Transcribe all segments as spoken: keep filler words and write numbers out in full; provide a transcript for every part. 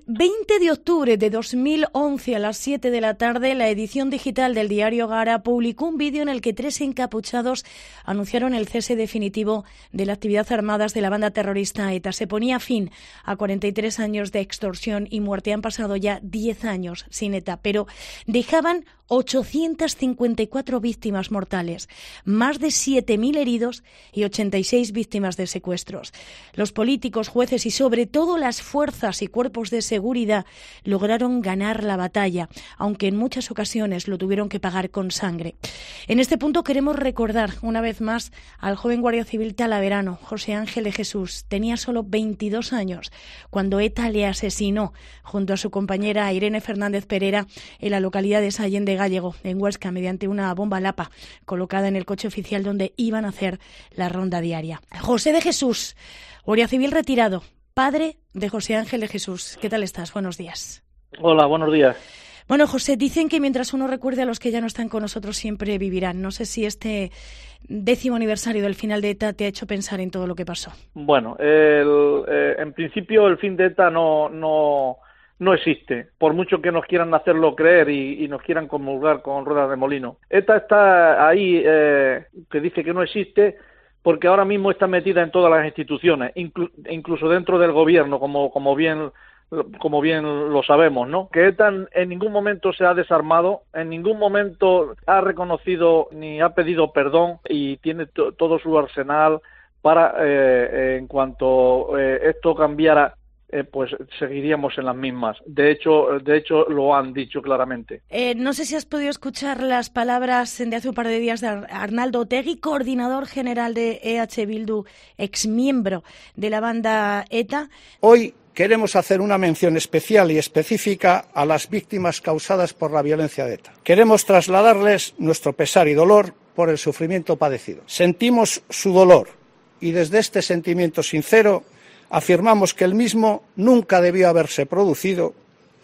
veinte de octubre de dos mil once a las siete de la tarde, la edición digital del diario Gara publicó un vídeo en el que tres encapuchados anunciaron el cese definitivo de la actividad armadas de la banda terrorista ETA. Se ponía fin a cuarenta y tres años de extorsión y muerte. Han pasado ya diez años sin ETA, pero dejaban ochocientas cincuenta y cuatro víctimas mortales, más de siete mil heridos y ochenta y seis víctimas de secuestros. Los políticos, jueces y sobre todo las fuerzas y cuerpos de seguridad lograron ganar la batalla, aunque en muchas ocasiones lo tuvieron que pagar con sangre. En este punto queremos recordar una vez más al joven guardia civil talaverano, José Ángel de Jesús. Tenía solo veintidós años cuando ETA le asesinó junto a su compañera Irene Fernández Perera en la localidad de Sallén de Gallego, en Huesca, mediante una bomba lapa colocada en el coche oficial donde iban a hacer la ronda diaria. José de Jesús, guardia civil retirado, padre de José Ángel de Jesús. ¿Qué tal estás? Buenos días. Hola, buenos días. Bueno, José, dicen que mientras uno recuerde a los que ya no están con nosotros, siempre vivirán. No sé si este décimo aniversario del final de ETA te ha hecho pensar en todo lo que pasó. Bueno, el, eh, en principio el fin de ETA no... no... no existe, por mucho que nos quieran hacerlo creer y, y nos quieran comulgar con ruedas de molino. ETA está ahí, eh, que dice que no existe, porque ahora mismo está metida en todas las instituciones, inclu incluso dentro del gobierno, como, como bien como bien lo sabemos, ¿no? Que ETA en ningún momento se ha desarmado, en ningún momento ha reconocido ni ha pedido perdón y tiene todo su arsenal para, eh, en cuanto eh, esto cambiara, Eh, pues seguiríamos en las mismas. De hecho, de hecho lo han dicho claramente. Eh, no sé si has podido escuchar las palabras de hace un par de días de Arnaldo Otegi, coordinador general de E H Bildu, exmiembro de la banda ETA. Hoy queremos hacer una mención especial y específica a las víctimas causadas por la violencia de ETA. Queremos trasladarles nuestro pesar y dolor por el sufrimiento padecido. Sentimos su dolor y desde este sentimiento sincero afirmamos que el mismo nunca debió haberse producido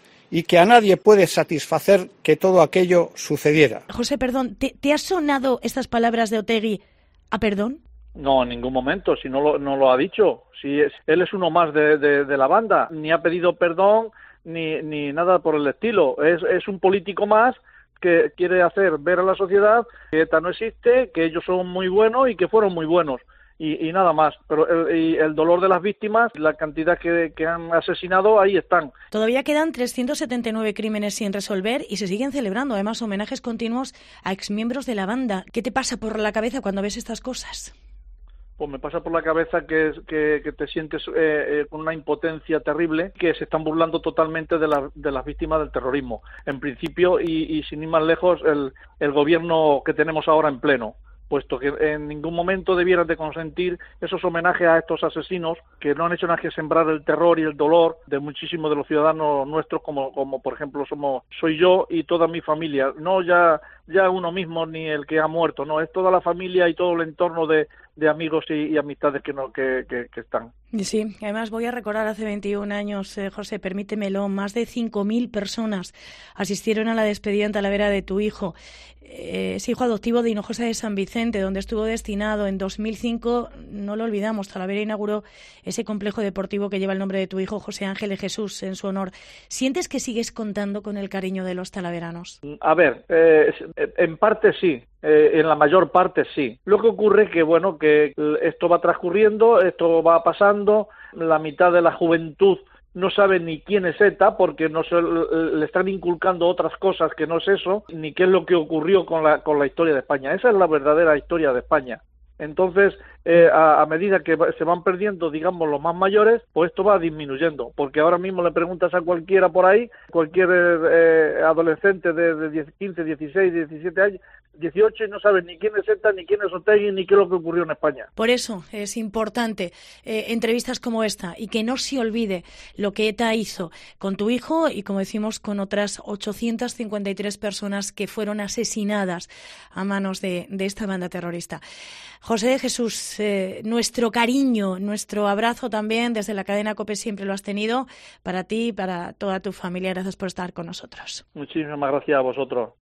y que a nadie puede satisfacer que todo aquello sucediera. José, perdón, ¿te, te ha sonado estas palabras de Otegi a perdón? No, en ningún momento, si no lo, no lo ha dicho. Si es, él es uno más de, de, de la banda, ni ha pedido perdón ni, ni nada por el estilo. Es, es un político más que quiere hacer ver a la sociedad que ETA no existe, que ellos son muy buenos y que fueron muy buenos. Y, y nada más, pero el, y el dolor de las víctimas, la cantidad que, que han asesinado, ahí están. Todavía quedan trescientos setenta y nueve crímenes sin resolver y se siguen celebrando, además, homenajes continuos a exmiembros de la banda. ¿Qué te pasa por la cabeza cuando ves estas cosas? Pues me pasa por la cabeza que, que, que te sientes eh, eh, con una impotencia terrible, que se están burlando totalmente de, la, de las víctimas del terrorismo. En principio, y, y sin ir más lejos, el, el gobierno que tenemos ahora en pleno, puesto que en ningún momento debieran de consentir esos homenajes a estos asesinos que no han hecho nada que sembrar el terror y el dolor de muchísimos de los ciudadanos nuestros, como, como por ejemplo somos soy yo y toda mi familia, no ya ya uno mismo ni el que ha muerto, no, es toda la familia y todo el entorno de, de amigos y, y amistades que, no, que, que, que están. Sí, además voy a recordar hace veintiún años, eh, José, permítemelo, más de cinco mil personas asistieron a la despedida en Talavera de tu hijo. Eh, es hijo adoptivo de Hinojosa de San Vicente, donde estuvo destinado en dos mil cinco, no lo olvidamos, Talavera inauguró ese complejo deportivo que lleva el nombre de tu hijo, José Ángel de Jesús, en su honor. ¿Sientes que sigues contando con el cariño de los talaveranos? A ver, eh, en parte sí. Eh, en la mayor parte sí. Lo que ocurre es que, bueno, que esto va transcurriendo, esto va pasando, la mitad de la juventud no sabe ni quién es ETA porque no se, le están inculcando otras cosas que no es eso, ni qué es lo que ocurrió con la, con la historia de España. Esa es la verdadera historia de España. Entonces, eh, a, a medida que se van perdiendo, digamos, los más mayores, pues esto va disminuyendo, porque ahora mismo le preguntas a cualquiera por ahí, cualquier eh, adolescente de, de diez, quince, dieciséis, diecisiete años, dieciocho, y no sabe ni quién es ETA, ni quién es Otegi, ni qué es lo que ocurrió en España. Por eso es importante eh, entrevistas como esta, y que no se olvide lo que ETA hizo con tu hijo y, como decimos, con otras ochocientas cincuenta y tres personas que fueron asesinadas a manos de, de esta banda terrorista. José de Jesús, eh, nuestro cariño, nuestro abrazo también desde la cadena COPE, siempre lo has tenido para ti y para toda tu familia. Gracias por estar con nosotros. Muchísimas gracias a vosotros.